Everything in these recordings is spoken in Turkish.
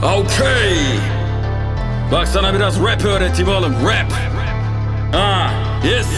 Okay. Bak sana biraz rap öğreteyim oğlum, rap. Yes.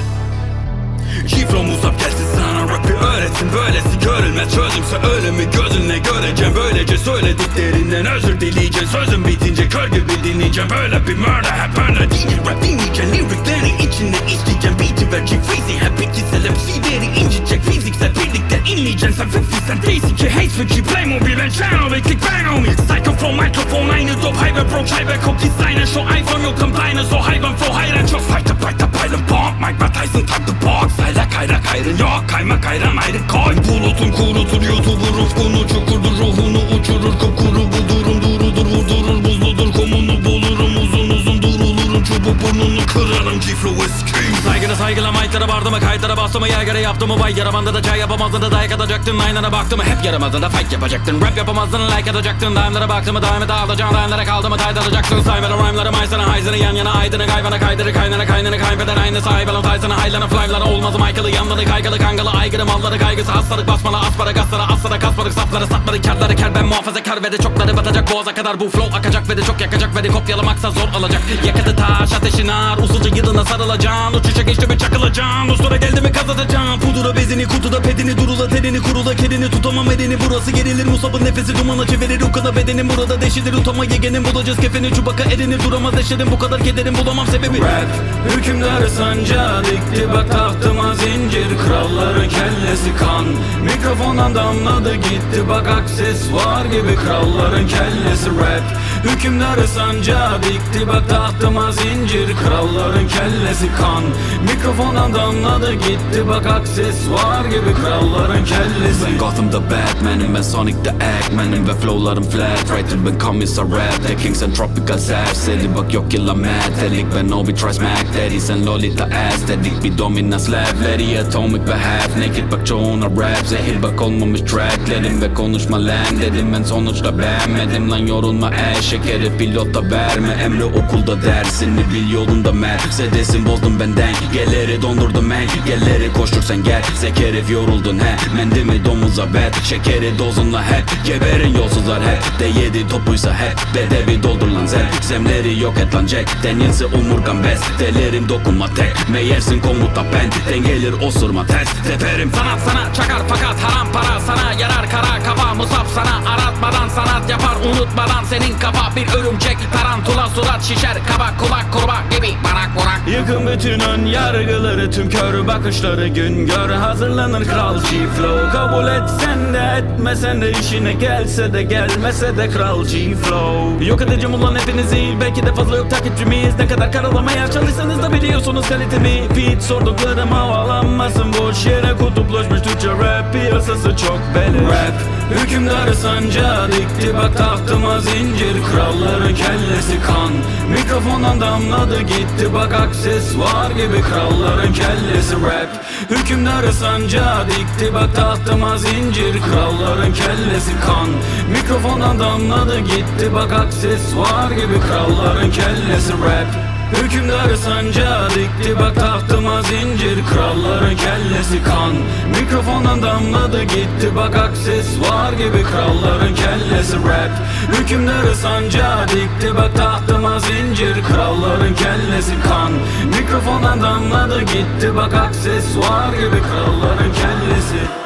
G-Flow Musab gelsin sana rap'i öğretsin. Böylesi görülmez, çözümse ölümü gözünle göreceğim. Böylece söylediklerinden özür dileyeceksin. Sözün bitince kör gibi dinleyeceğim. Böyle bir murder, hep öyle değil. Rap dinleyeceksin, lirikleri içinde işleyeceğim. Beat'i verecek freezy, hep ikisel MC'leri incecek. Fiziksel birlikte inleyeceksin. Sen 50 sen değilsin ki hate switch'i Playmobil and channel ve click bang on me. Psycho flow, microphone aynı dop. Hayve broke, hayve coke designer. Şu iPhone yok dinosaur, hayvan flow hayran çok. Fight up, pylon bomb. Mike Mike Tyson type the box. Kayrak hayrın yok, kaymak ayran ayrı koy. Bulutun kurutur YouTube'u, ufkunu çukurdur, ruhunu uçurur. Kupkuru bu durum, durudur, vurdurur, buzludur. Kumunu bulurum, uzun uzun durulurum. Çubuk burnunu kırarım, G-Flow is king. Saygıyla mightlara vardı mı, kayıtlara bastı mı, yergere yaptı mı, vay yaramanda da çay yapamazdın da dayak atacaktın. Aynana baktı mı, hep yaramazdın da fight yapacaktın. Rap yapamazdın, like atacaktın. Dime'lara baktı mı, daime dağılacaksın. Dime'lara kaldı mı, tayt atacaksın. Saymalı rhyme'ları maysana, hayzını yan yana, aydını kayvana kaydırı, kaynını kaybeder. Aynı sahibi taysana, haylanı fly'lara olmaz Michael'ı yanları kaygılı kangalı aygırı malları kaygısı. Hastalık basmalı asparagaslara, aslara kasmadık safları satmadık kârları kâr. Ben muhafazakar ve de çokları batacak boğaza kadar. Bu flow akacak ve de çok yakacak ve de kopyalamaksa zor olacak. Yakadı taş ateşin ağır, usulca yılına sarılacaksın. Uçuşa geçti mi çakılacaksın, ustura geldi mi kazatacaksın. Pudura bezini kutuda pedini, durula tenini kurula kedini. Tutamam elini burası gerilir, Musab'ın nefesi dumana çevirir. Ukala bedenin burada deşilir, utama yegenin bulacağız kefeni. Çubaka erini duramaz eşerim, bu kadar kederim bulamam sebebi. Rap hükümdarı sancağı dikti, bak tahtıma zincir. Kralların kellesi kan, mikrofondan damladı gitti. Bak aksesuar gibi kralların kellesi. Rap hükümdarı sancağı dikti, bak tahtıma zincir. Kralların kellesi kan, mikrofondan damladı gitti. Bak aksesuar gibi kralların kellesi. Ben Gotham'da Batman'im, ben Sonic'da Eggman'im. Ve flowlarım flat, writer ben komisar rap. The Kings and Tropical Serseri, bak yok yıla mad delik. Ben Obi try smack daddy, sen Lolita ass dedik. Bir dominans lableri, atomic ve half naked. Bak çoğuna rap, zehir bak olmamış tracklerim. Ve konuşma lan dedim, ben sonuçta beğenmedim. Lan yorulma şekeri pilota verme. Emre okulda dersini bil, yolunda Mercedes'in bozdum benden. Gelleri dondurdum gelleri koştur sen gel. Zekerif yoruldun he, mendimi domuza ver. Şekeri dozunla hep, geberin yolsuzlar hep. De yedi topuysa hep, bedevi doldur lan zen. Zemleri yok et lan Jack, denilse omurgan bez. Delerim dokunma tek, meğersin komuta ben. Dengelir osurma ters, teperim. Sanat sana çakar fakat haram para sana yarar. Kara kafa Musab sana aratmadan sanat yapar. Unutmadan senin kafa bir örümcek. Tarantula surat şişer, kabak kulak kurbağa gibi barak burak. Yıkın bütün ön yargıları, tüm kör bakışları gün gör. Hazırlanır kral G-Flow, kabul etsen de etmesen de, işine gelse de gelmese de kral G-Flow. Yok edeceğim ulan hepinizi, belki de fazla yok takipçimiz. Ne kadar karalamaya çalışsanız da biliyorsunuz kalitemi. Feed sorduklarım havalanmasın, boş yere kutuplaşmış Türkçe rap piyasası çok belli. Rap hükümdarı sancağı dikti, bak tahtıma zincir. Kralların kellesi kan, mikrofondan damladı gitti. Bak aksesuar gibi kralların kellesi. Rap hükümdarı sancağı dikti, bak tahtıma zincir. Kralların kellesi kan, mikrofondan damladı gitti. Bak aksesuar gibi kralların kellesi. Rap hükümdarı sancağı dikti, bak tahtıma zincir. Kralların kellesi kan, mikrofondan damladı gitti. Bak aksesuar gibi kralların kellesi. Rap hükümdarı sancağı dikti, bak tahtıma zincir. Kralların kellesi kan, mikrofondan damladı gitti. Bak aksesuar gibi kralların kellesi.